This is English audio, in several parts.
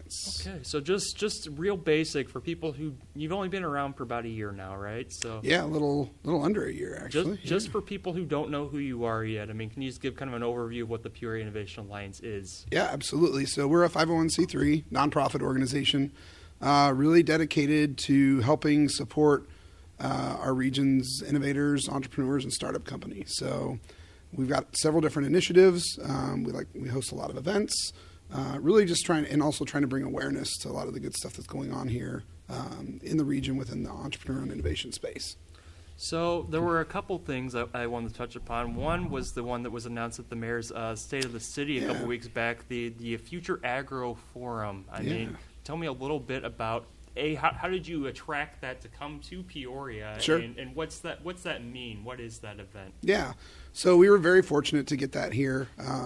events. Okay, so just real basic for people who you've only been around for about a year now, right? So Yeah, a little under a year actually. Just for people who don't know who you are yet, I mean, can you just give kind of an overview of what the Peoria Innovation Alliance is? Yeah, absolutely. So we're a 501c3 nonprofit organization, really dedicated to helping support our region's innovators, entrepreneurs, and startup companies. So we've got several different initiatives. We host a lot of events, really just trying to bring awareness to a lot of the good stuff that's going on here in the region within the entrepreneur and innovation space. So there were a couple things I wanted to touch upon. One was the one that was announced at the mayor's State of the City a couple weeks back, the Future Agro Forum. I mean, tell me a little bit about how did you attract that to come to Peoria? Sure. And what's that mean? What is that event? Yeah. So we were very fortunate to get that here.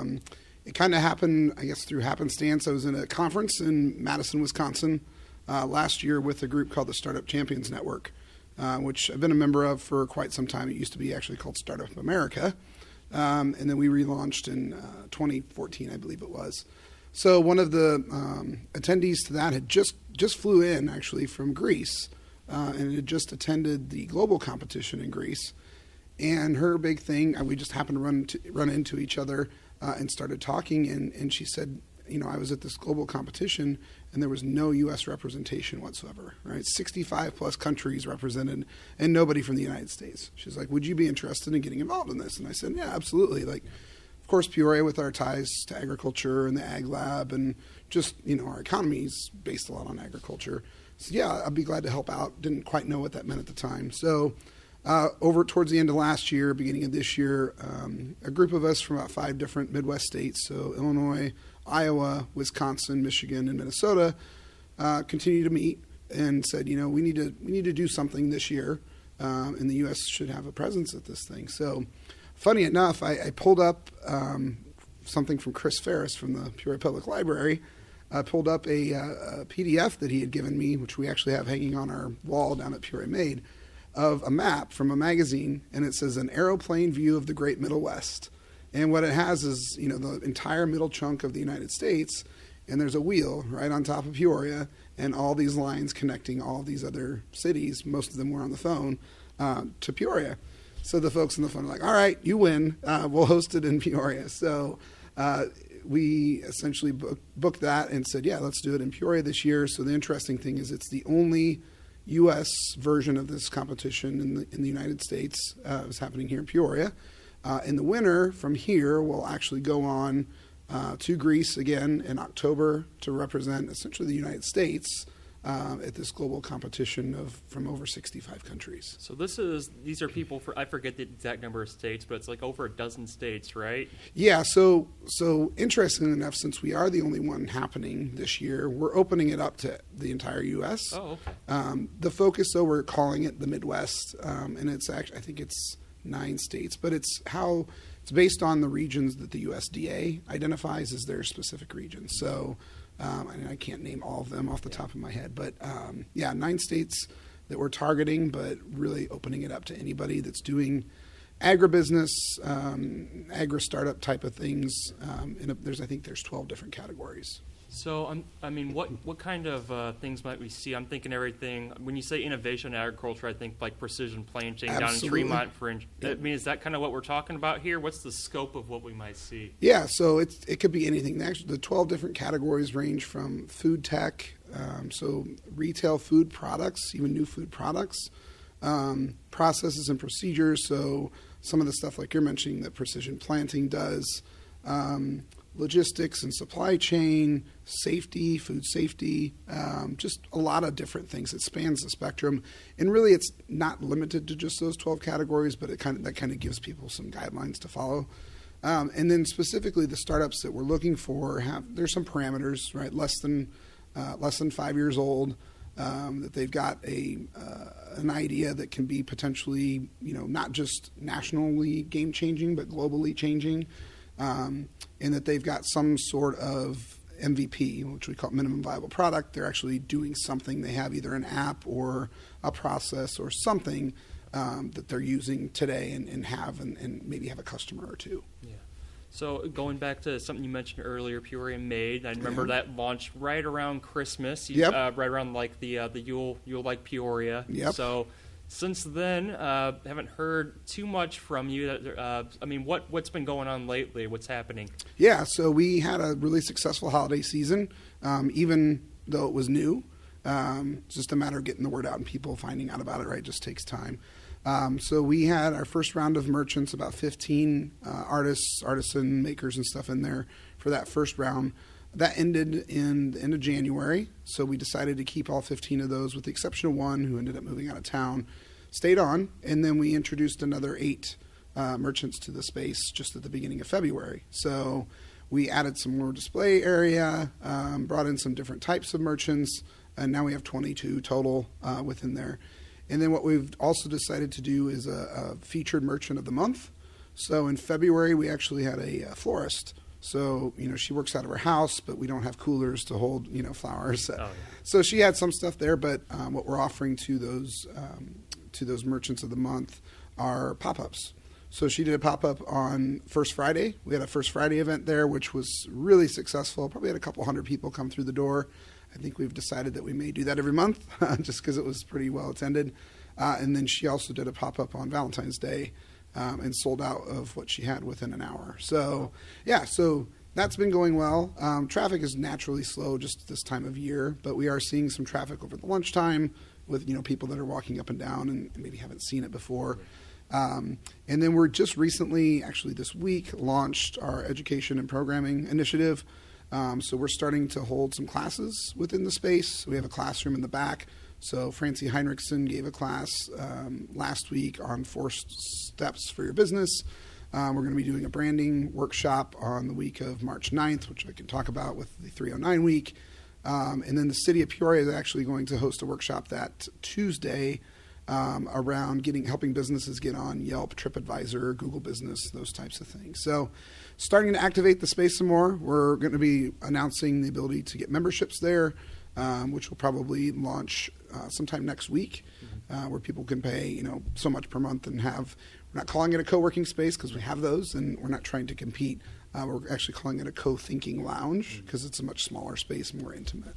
It kind of happened, I guess, through happenstance. I was in a conference in Madison, Wisconsin last year with a group called the Startup Champions Network, which I've been a member of for quite some time. It used to be actually called Startup America. And then we relaunched in 2014, I believe it was. So one of the attendees to that had just flew in actually from Greece and had just attended the global competition in Greece. And her big thing, we just happened to run into each other and started talking. And she said, I was at this global competition and there was no U.S. representation whatsoever, right? 65 plus countries represented and nobody from the United States. She's like, would you be interested in getting involved in this? And I said, yeah, absolutely. Of course, Peoria, with our ties to agriculture and the Ag Lab and just, our economy is based a lot on agriculture. So, yeah, I'd be glad to help out. Didn't quite know what that meant at the time. So over towards the end of last year, beginning of this year, a group of us from about 5 different Midwest states, so Illinois, Iowa, Wisconsin, Michigan, and Minnesota, continue to meet and said, we need to do something this year, and the U.S. should have a presence at this thing. So funny enough, I pulled up something from Chris Ferris from the Peoria Public Library. I pulled up a PDF that he had given me, which we actually have hanging on our wall down at Peoria Made, of a map from a magazine, and it says an aeroplane view of the Great Middle West. And what it has is, the entire middle chunk of the United States, and there's a wheel right on top of Peoria, and all these lines connecting all these other cities, most of them were on the phone, to Peoria. So the folks on the phone are like, all right, you win. We'll host it in Peoria. So we essentially booked that and said, yeah, let's do it in Peoria this year. So the interesting thing is it's the only U.S. version of this competition in the United States. It's happening here in Peoria. And the winner from here will actually go on to Greece again in October to represent essentially the United States at this global competition from over 65 countries. So these are people I forget the exact number of states, but it's like over a dozen states, right? Yeah, so interestingly enough, since we are the only one happening this year, we're opening it up to the entire U.S. Oh, okay. The focus, though, we're calling it the Midwest, and it's actually, I think it's 9 states, but it's based on the regions that the USDA identifies as their specific regions. So I can't name all of them off the top of my head, but 9 states that we're targeting, but really opening it up to anybody that's doing agribusiness, agri-startup type of things. I think there's 12 different categories. So, what kind of things might we see? I'm thinking everything. When you say innovation in agriculture, I think like precision planting down in Tremont. Is that kind of what we're talking about here? What's the scope of what we might see? Yeah, so it could be anything. Actually, the 12 different categories range from food tech, so retail food products, even new food products, processes and procedures. So some of the stuff like you're mentioning that precision planting does. Logistics and supply chain, safety, food safety, just a lot of different things. It spans the spectrum, and really, it's not limited to just those 12 categories, but that kind of gives people some guidelines to follow. And then specifically, the startups that we're looking for there's some parameters, right? Less than 5 years old, that they've got an idea that can be potentially, not just nationally game changing, but globally changing. And that they've got some sort of MVP, which we call minimum viable product. They're actually doing something. They have either an app or a process or something that they're using today and maybe have a customer or two. Yeah. So going back to something you mentioned earlier, Peoria Made, I remember that launched right around Christmas, right around like the Yule like Peoria. Yep. So since then, haven't heard too much from you. I mean, what's been going on lately? What's happening? Yeah, so we had a really successful holiday season, even though it was new. It's just a matter of getting the word out and people finding out about it, right? It just takes time. So we had our first round of merchants, about 15 artists, artisan makers and stuff in there for that first round. That ended in the end of January, so we decided to keep all 15 of those with the exception of one who ended up moving out of town, stayed on, and then we introduced another 8 merchants to the space just at the beginning of February. So we added some more display area, brought in some different types of merchants, and now we have 22 total within there. And then what we've also decided to do is a featured merchant of the month. So in February, we actually had a florist. So, she works out of her house, but we don't have coolers to hold, flowers. Oh, yeah. So she had some stuff there, but what we're offering to those merchants of the month are pop-ups. So she did a pop-up on First Friday. We had a First Friday event there, which was really successful. Probably had a couple hundred people come through the door. I think we've decided that we may do that every month just because it was pretty well attended. And then she also did a pop-up on Valentine's Day and sold out of what she had within an hour. So, so that's been going well. Traffic is naturally slow just this time of year, but we are seeing some traffic over the lunchtime with, people that are walking up and down and maybe haven't seen it before. And then we're just recently, actually this week, launched our education and programming initiative. So we're starting to hold some classes within the space. We have a classroom in the back. So Francie Heinrichsen gave a class last week on 4 steps for your business. We're going to be doing a branding workshop on the week of March 9th, which I can talk about with the 309 week. And then the city of Peoria is actually going to host a workshop that Tuesday around helping businesses get on Yelp, TripAdvisor, Google Business, those types of things. So starting to activate the space some more. We're going to be announcing the ability to get memberships there, which will probably launch sometime next week, where people can pay, so much per month and we're not calling it a co-working space because we have those, and we're not trying to compete. We're actually calling it a co-thinking lounge because it's a much smaller space, more intimate.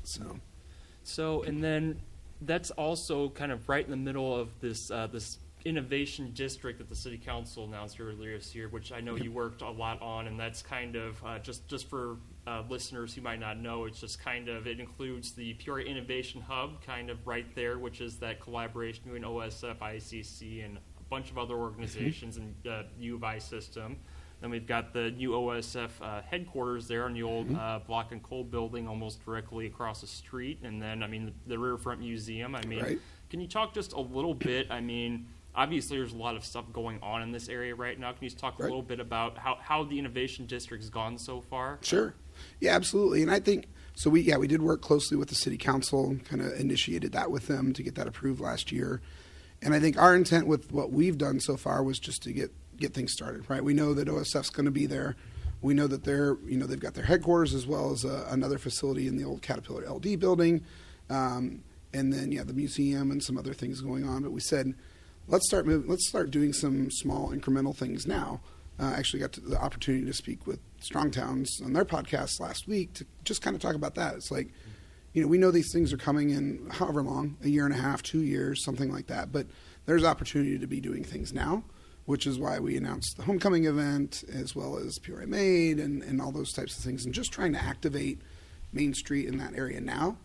So, and then that's also kind of right in the middle of this innovation district that the city council announced earlier this year, which I know you worked a lot on, and that's kind of just for listeners who might not know, it's just kind of, it includes the Peoria Innovation Hub kind of right there, which is that collaboration between OSF, ICC, and a bunch of other organizations and U of I system. Then we've got the new OSF headquarters there in the old Block and Coal building almost directly across the street. And then, the Riverfront Museum. Right. Can you talk just a little bit? Obviously there's a lot of stuff going on in this area right now. Can you just talk a little bit about how the Innovation District's gone so far? Sure. Yeah, absolutely. And I think, so we did work closely with the city council, kind of initiated that with them to get that approved last year. And I think our intent with what we've done so far was just to get things started, right? We know that OSF's going to be there. We know that they've got their headquarters as well as another facility in the old Caterpillar LD building. And then, the museum and some other things going on. But we said, let's start doing some small incremental things now. Actually got the opportunity to speak with Strong Towns on their podcast last week to just kind of talk about that. It's like, we know these things are coming in however long, a year and a half, 2 years, something like that. But there's opportunity to be doing things now, which is why we announced the homecoming event as well as Peoria Made and all those types of things, and just trying to activate Main Street in that area now.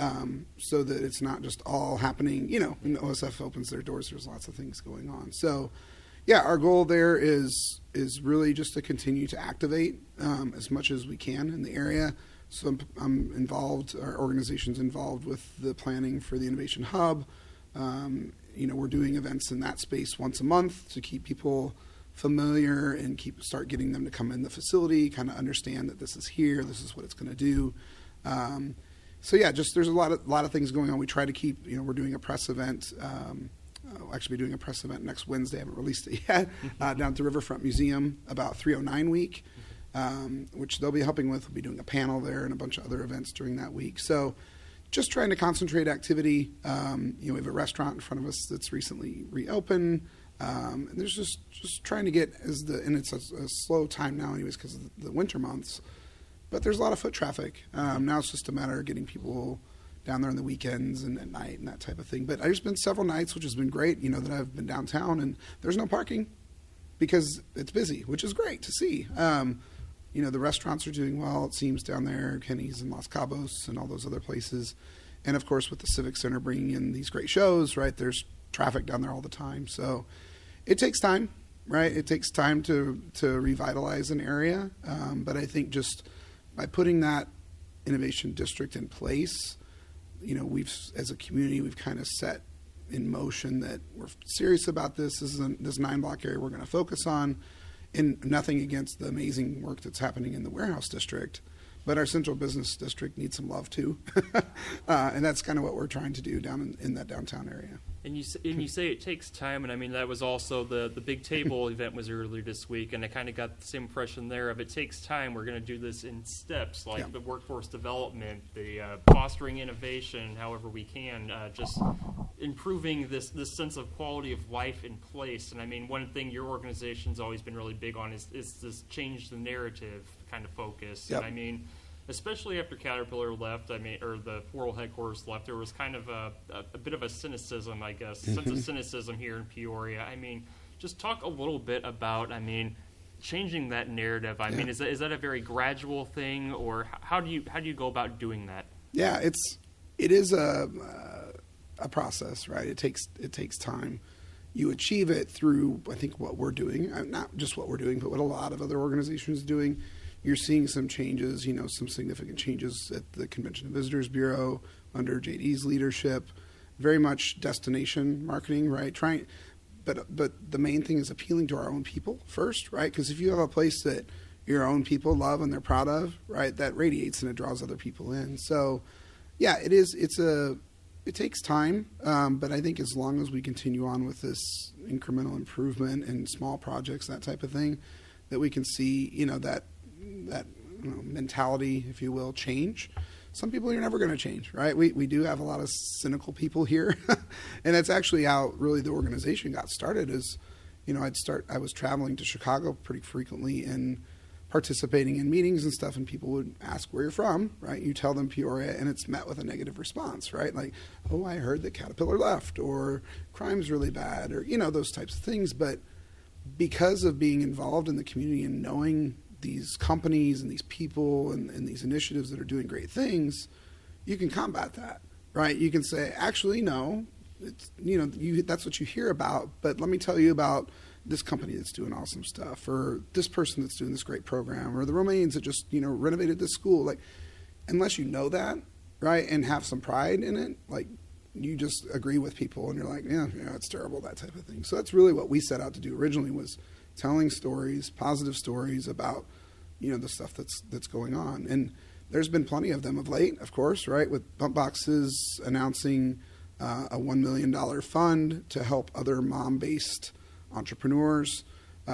So that it's not just all happening, when the OSF opens their doors, there's lots of things going on. So, our goal there is really just to continue to activate as much as we can in the area. So I'm involved, our organization's involved with the planning for the Innovation Hub. We're doing events in that space once a month to keep people familiar and start getting them to come in the facility, kind of understand that this is here, this is what it's going to do. There's a lot of things going on. We try to keep, we're doing a press event. We'll actually be doing a press event next Wednesday. I haven't released it yet. Down at the Riverfront Museum about 309 week, which they'll be helping with. We'll be doing a panel there and a bunch of other events during that week. So just trying to concentrate activity. We have a restaurant in front of us that's recently reopened. And there's just trying to get and it's a slow time now anyways because of the winter months, but there's a lot of foot traffic. Now it's just a matter of getting people down there on the weekends and at night and that type of thing. But there's been several nights, which has been great, that I've been downtown and there's no parking because it's busy, which is great to see. The restaurants are doing well, it seems, down there, Kenny's and Los Cabos and all those other places. And, of course, with the Civic Center bringing in these great shows, right, there's traffic down there all the time. So it takes time, right? It takes time to revitalize an area. But I think just by putting that innovation district in place, as a community, we've kind of set in motion that we're serious about this. This is this 9-block area we're going to focus on. And nothing against the amazing work that's happening in the warehouse district, but our central business district needs some love too. And that's kind of what we're trying to do down in that downtown area. And you say it takes time, and I mean that was also the big table event was earlier this week, and I kind of got the same impression there of it takes time. We're going to do this in steps, like the workforce development, the fostering innovation, however we can, just improving this sense of quality of life in place. And I mean, one thing your organization's always been really big on is this change the narrative kind of focus. Yep. And I mean, especially after Caterpillar left, or the world headquarters left, there was kind of a bit of a cynicism, I guess, sense of cynicism here in Peoria. I mean, just talk a little bit about, changing that narrative. I mean, is that a very gradual thing, or how do you go about doing that? Yeah, it is a process, right? It takes time. You achieve it through, I think, what we're doing, not just what we're doing, but what a lot of other organizations are doing. You're seeing some changes, some significant changes at the Convention and Visitors Bureau under JD's leadership. Very much destination marketing, right? But the main thing is appealing to our own people first, right? Because if you have a place that your own people love and they're proud of, right, that radiates and it draws other people in. So, yeah, it is. It takes time, but I think as long as we continue on with this incremental improvement and small projects, that type of thing, that we can see, that mentality, if you will, change. Some people are never going to change, right? We do have a lot of cynical people here, and that's actually how really the organization got started. Is I was traveling to Chicago pretty frequently and participating in meetings and stuff, and people would ask where you're from, right? You tell them Peoria, and it's met with a negative response, right? Like, oh, I heard that Caterpillar left, or crime's really bad, or those types of things. But because of being involved in the community and knowing these companies and these people and these initiatives that are doing great things, you can combat that, right? You can say, actually, no, it's, that's what you hear about, but let me tell you about this company that's doing awesome stuff, or this person that's doing this great program, or the Romaines that just, renovated this school. Like, unless you know that, right, and have some pride in it, like, you just agree with people and you're like, yeah, it's terrible, that type of thing. So that's really what we set out to do originally, was telling stories, positive stories about, the stuff that's going on. And there's been plenty of them of late, of course, right, with Bump Boxes announcing a $1 million fund to help other mom-based entrepreneurs.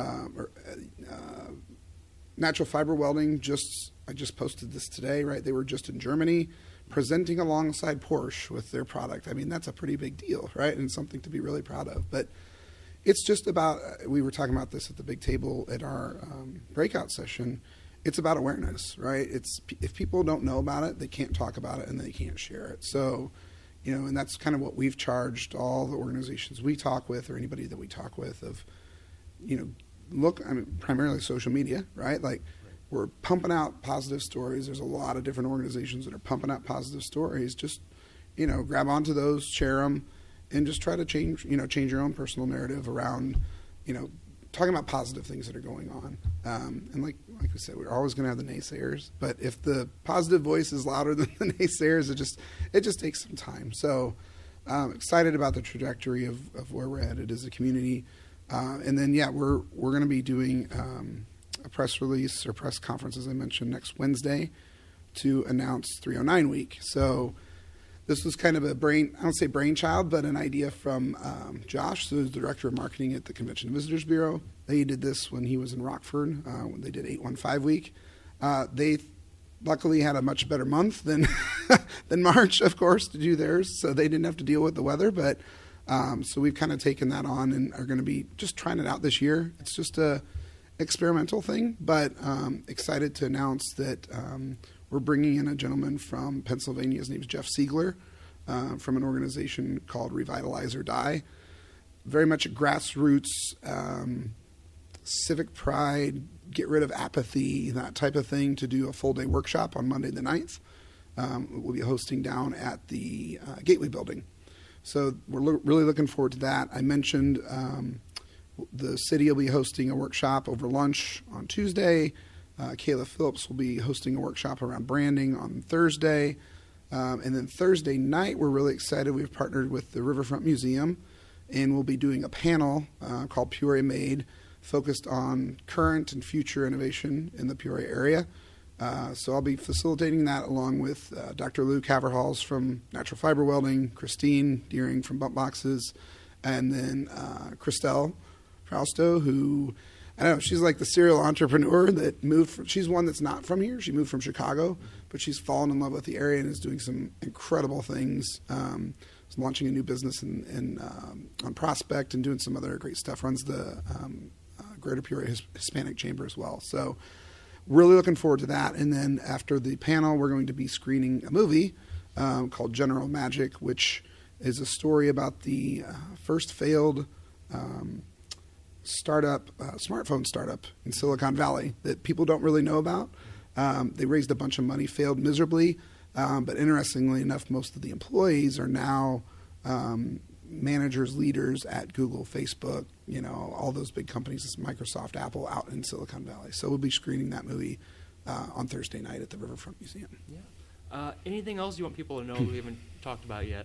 Natural fiber welding, I just posted this today, right? They were just in Germany presenting alongside Porsche with their product. I mean, that's a pretty big deal, right? And something to be really proud of. But it's just about, we were talking about this at the big table at our breakout session, it's about awareness, right? It's, if people don't know about it, they can't talk about it and they can't share it. So, and that's kind of what we've charged all the organizations we talk with, or anybody that we talk with, of, primarily social media, right? Like, we're pumping out positive stories. There's a lot of different organizations that are pumping out positive stories. Just, grab onto those, share them, and just try to change your own personal narrative around, talking about positive things that are going on. And like we said, we're always going to have the naysayers, but if the positive voice is louder than the naysayers, it just takes some time. So excited about the trajectory of where we're headed as a community. And then, we're going to be doing a press release or press conference, as I mentioned, next Wednesday to announce 309 Week. So this was kind of I don't say brainchild, but an idea from Josh, who's the director of marketing at the Convention and Visitors Bureau. They did this when he was in Rockford, when they did 815 Week. They luckily had a much better month than March, of course, to do theirs, so they didn't have to deal with the weather. But So we've kind of taken that on and are going to be just trying it out this year. It's just a experimental thing, but excited to announce that we're bringing in a gentleman from Pennsylvania. His name is Jeff Siegler, from an organization called Revitalize or Die. Very much a grassroots, civic pride, get rid of apathy, that type of thing, to do a full-day workshop on Monday the 9th. We'll be hosting down at the Gateway Building. So we're really looking forward to that. I mentioned the city will be hosting a workshop over lunch on Tuesday. Kayla Phillips will be hosting a workshop around branding on Thursday. And then Thursday night, we're really excited. We've partnered with the Riverfront Museum, and we'll be doing a panel called Peoria Made, focused on current and future innovation in the Peoria area. So I'll be facilitating that along with Dr. Lou Caverhals from Natural Fiber Welding, Christine Deering from Bump Boxes, and then Christelle Frausto, who, I don't know, she's like the serial entrepreneur that moved. She's one that's not from here. She moved from Chicago, but she's fallen in love with the area and is doing some incredible things. Is launching a new business on Prospect and doing some other great stuff. Runs the Greater Peoria Hispanic Chamber as well. So really looking forward to that. And then after the panel, we're going to be screening a movie called General Magic, which is a story about the first failed smartphone startup in Silicon Valley that people don't really know about. They raised a bunch of money, failed miserably, but interestingly enough, most of the employees are now managers, leaders at Google, Facebook, all those big companies, Microsoft, Apple, out in Silicon Valley. So we'll be screening that movie on Thursday night at the Riverfront Museum. Yeah. Anything else you want people to know we haven't talked about yet?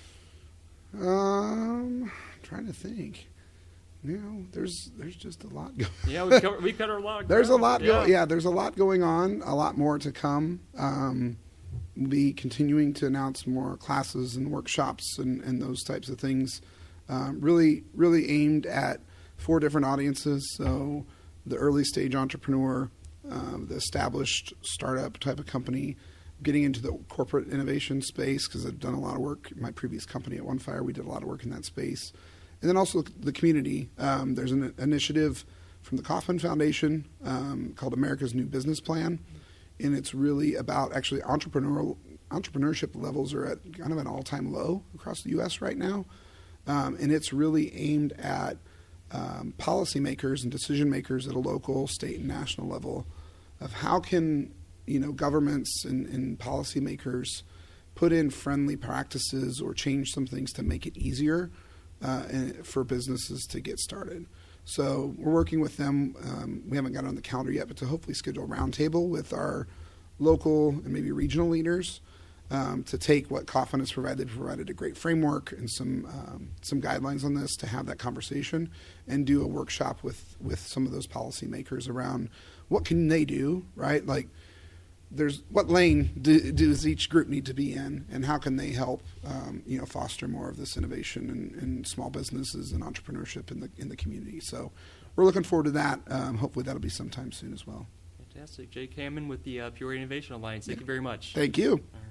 Trying to think. There's just a lot going. Yeah, we covered a lot. Of there's ground. a lot. There's a lot going on. A lot more to come. We'll be continuing to announce more classes and workshops and those types of things. Really aimed at 4 different audiences. So the early stage entrepreneur, the established startup type of company, getting into the corporate innovation space, because I've done a lot of work in my previous company at OneFire. We did a lot of work in that space. And then also the community. There's an initiative from the Kauffman Foundation called America's New Business Plan. And it's really about actually entrepreneurship levels are at kind of an all-time low across the U.S. right now. And it's really aimed at policymakers and decision makers at a local, state, and national level of how can governments and policymakers put in friendly practices or change some things to make it easier for businesses to get started. So we're working with them. We haven't got it on the calendar yet, but to hopefully schedule a roundtable with our local and maybe regional leaders to take what Kauffman has provided. They've provided a great framework and some guidelines on this, to have that conversation and do a workshop with some of those policymakers around what can they do, right? Like, what lane does each group need to be in, and how can they help foster more of this innovation in small businesses and entrepreneurship in the community. So we're looking forward to that. Hopefully that'll be sometime soon as well. Fantastic. Jake Hammond with the Peoria Innovation Alliance. Thank you very much. Thank you. All right.